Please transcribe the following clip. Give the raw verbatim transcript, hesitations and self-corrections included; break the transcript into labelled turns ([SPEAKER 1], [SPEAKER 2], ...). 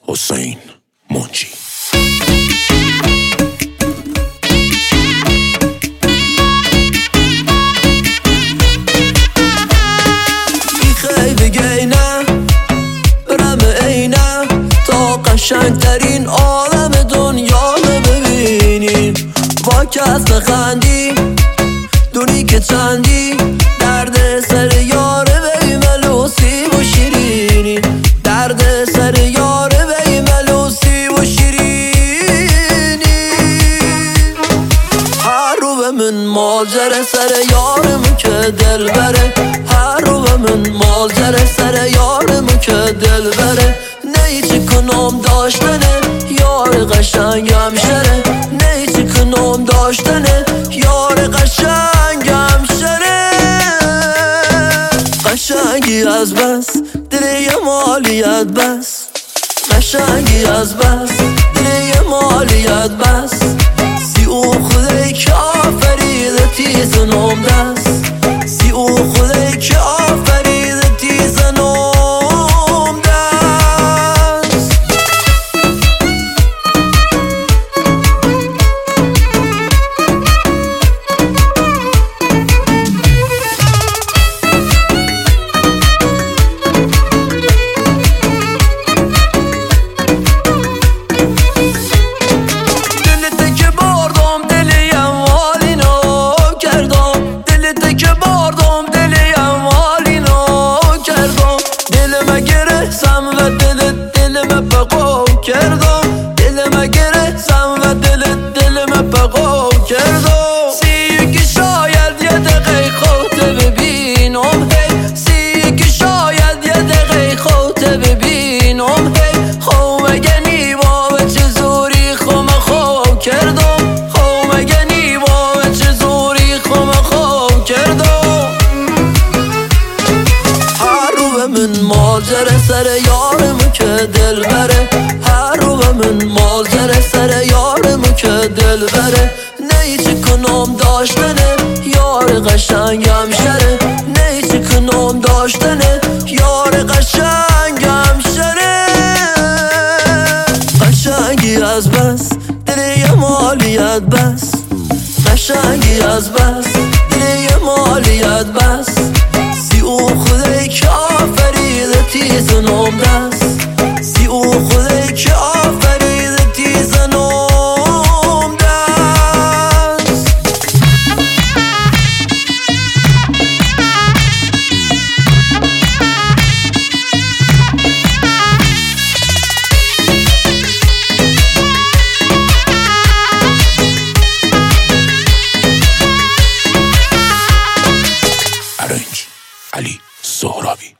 [SPEAKER 1] حسین منجی.
[SPEAKER 2] دیگه نه برم اینه تا قشنگترین عالم دنیا رو ببینی. با کس خندی دونی که چندی درد سر یاره بی ملوسی و شیرینی. درد سر یاره بی ملوسی و شیرینی. هر رو به من ماجر سر یارمو که دل بره. هر رو به من ماجر سر یارمو که دل بره. نی چی کنم داشتنه یار قشنگم شره. نی چی کنم داشتنه یار قشنگم شره. قشنگی از بس دل مالیت بس. قشنگی از بس دل مالیت بس. سی او خدای که آفریده تیزنم دست. سی او خدای که آفریده تیزنم دست. دلت که بردم دلیم والینو کردم. دلت که بردم دلیم والینو کردم. دلم گرفتم و دلت دلم بقا کردم. دلم گرفتم و دلت دلم بقا کردم. سی که شاید یه دقیقه خودت ببینم. هی سی که شاید یه دقیقه خودت ببینم. هی خو مگه نیوا و چه زوری خو مخو کردم. خو مگه نیوا و چه زوری خو مخو کردم. هر رو به من ماجر سر یارمو که دل بره. هر رو به من ماجر سر یارمو که دل بره. نی چی کنم داشتنه یار قشنگم شره. نی چی کنم داشتنه یار قشنگم شره. قشنگی از بس دل مالیت بس. قشنگی از بس دل مالیت بس. سی او خدای که آفریده تیزنم دست. سی او خدای که آفریده تیزنم دست.
[SPEAKER 1] ارنج علی سهرابی.